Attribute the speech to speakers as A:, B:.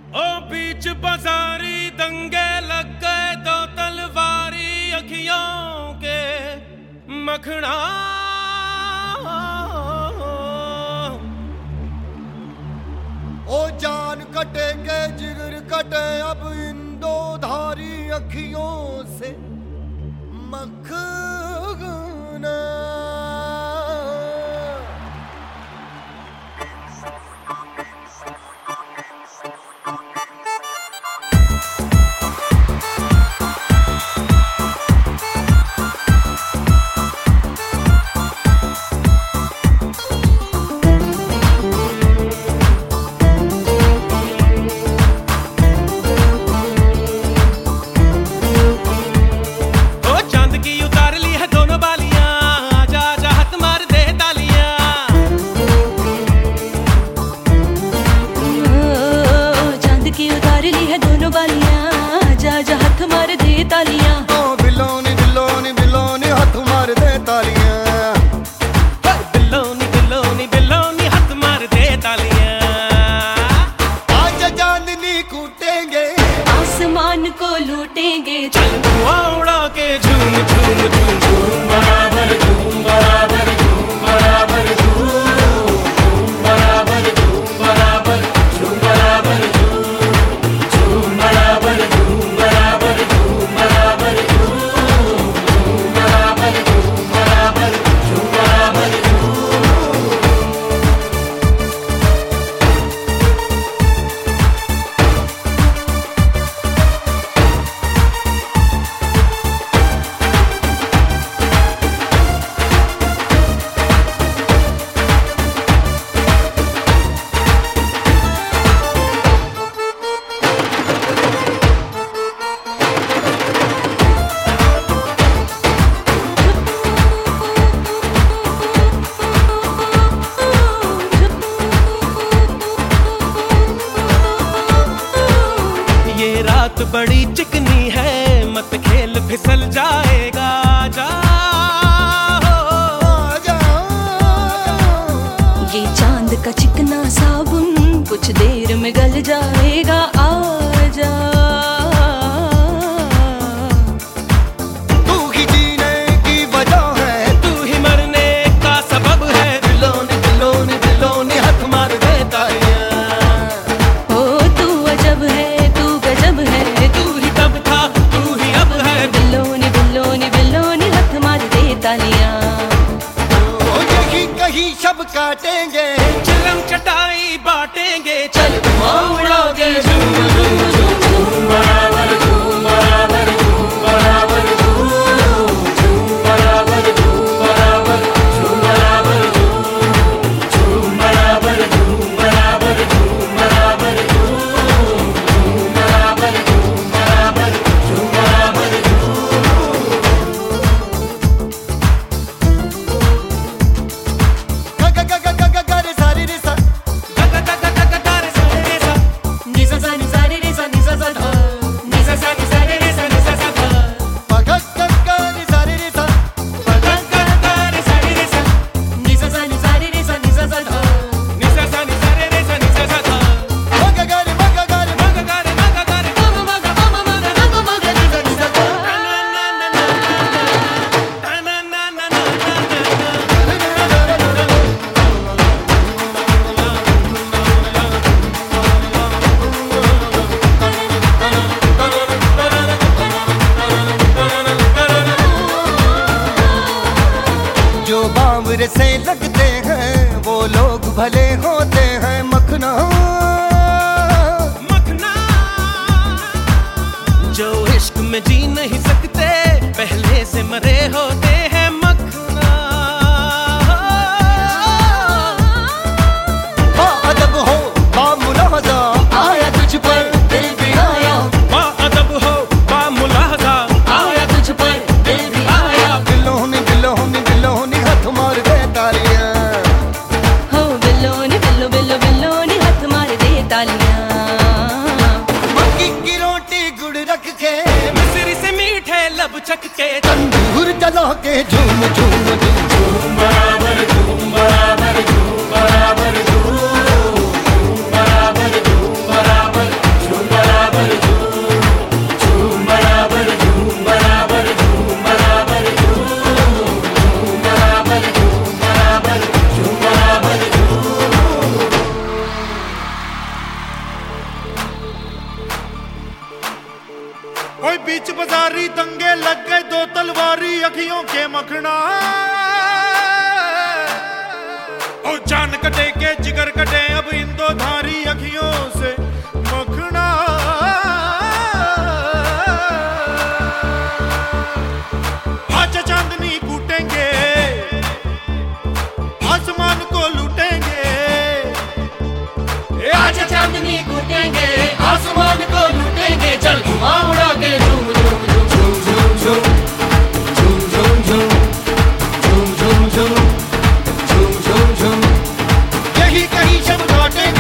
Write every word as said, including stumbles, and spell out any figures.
A: ओ बीच बाजारी दंगे लग गए दो तलवारी अखियों के मखना।
B: ओ जान कटेंगे जिगर कटे अब इन दो धारी अखियों से मखना।
A: तालियां
B: ओ बिलोनी बिलोनी बिलोनी हाथ मार दे तालियां।
A: बिलोनी बिलोनी बिलोनी हाथ मार दे तालियां।
B: आज चांदनी कूटेंगे
A: आसमान को लूटेंगे। चल धुआं उड़ा के झूम झूम झूम झूम बराबर झूम बराबर झूम बराबर झूम झूम बराबर झूम बराबर झूम बराबर झूम झूम बराबर झूम बराबर झूम बराबर झूम झूम बराबर झूम बराबर झूम बराबर झूम। रात बड़ी चिकनी है मत खेल फिसल जाएगा। जा
C: ये चांद का चिकना साबुन कुछ देर में गल जाएगा। आजा
B: तू ही जीने की वजह है
A: तू ही मरने का सबब है।
B: बिलोनी बिलोनी बिलोनी हाथ मार दे तालियां।
C: ओ तू अजब है तू गजब है
A: तू ही तब था तू ही अब है।
C: बिलोनी बिलोनी बिलोनी हाथ मार दे तालियां।
B: ओ यही कहीं शब काटेंगे
A: चिलम चटाई बांटेंगे।
C: चल धुआं उड़ा के
A: झूम झूम झूम झूम बराबर झूम बराबर झूम बराबर झूम झूम बराबर झूम बराबर झूम बराबर झूम झूम बराबर झूम बराबर झूम बराबर झूम झूम बराबर झूम बराबर झूम बराबर
B: ग ग ग ग ग ग रे सारी रे सा
A: ग ग ग ग ग ग रे सा रे सा
B: नि सा सा नि सा रे रे सा नि सा सा धा
A: नि सा सा नि सा रे रे सा नि सा सा धा
B: प ग ग ग नि सा रे रे सा
A: प ग ग ग रे सा रे रे सा
B: नि सा सा नि सा रे रे सा नि सा सा धा
A: नि सा सा नि सा रे रे सा नि सा सा धा
B: म ग ग रे म ग ग रे
A: म ग ग रे म ग ग रे
B: म म ग म म म ग ग म ग नि सा नि सा धा
A: ना ना ना ना ना ना ना ना
B: जो बावरे से लगते हैं वो लोग भले होते हैं मखना।
A: मखना जो इश्क में जी नहीं सकते पहले से मरे होते हैं। मखना
B: अदब हो बामुलाहजा आया तुझ पर दिल भी आया।
A: बा अदब हो बा मुलाहजा
C: आया तुझ पर दिल भी आया।
B: बिलोनी बिलोनी बिलोनी हाथ मार दे तालियां।
C: हो बिलोनी बिलो बिलो बिलोनी हाथ मार दे तालियां।
B: मक्की की रोटी गुड़ रख के
A: मिस्री से मीठे लब चख के।
B: तंदूर जला के झूम झूम झूम
A: झूम बराबर झूम बराबर झूम बराबर झूम झूम बराबर झूम बराबर तलवारी दंगे लग गए दो तलवारी अखियों के मखना ओ जान कटे के जिगर कटे अब इन दो धारी अखियों से मखना आज चांदनी कूटेंगे आसमान को लूटेंगे
D: आज चांदनी कूटेंगे आसमान को लूटेंगे चल घुमा उड़ा के झूम झूम झूम झूम झूम झूम झूम झूम झूम झूम झूम झूम झूम झूम
A: यही कहीं शब लौटेंगे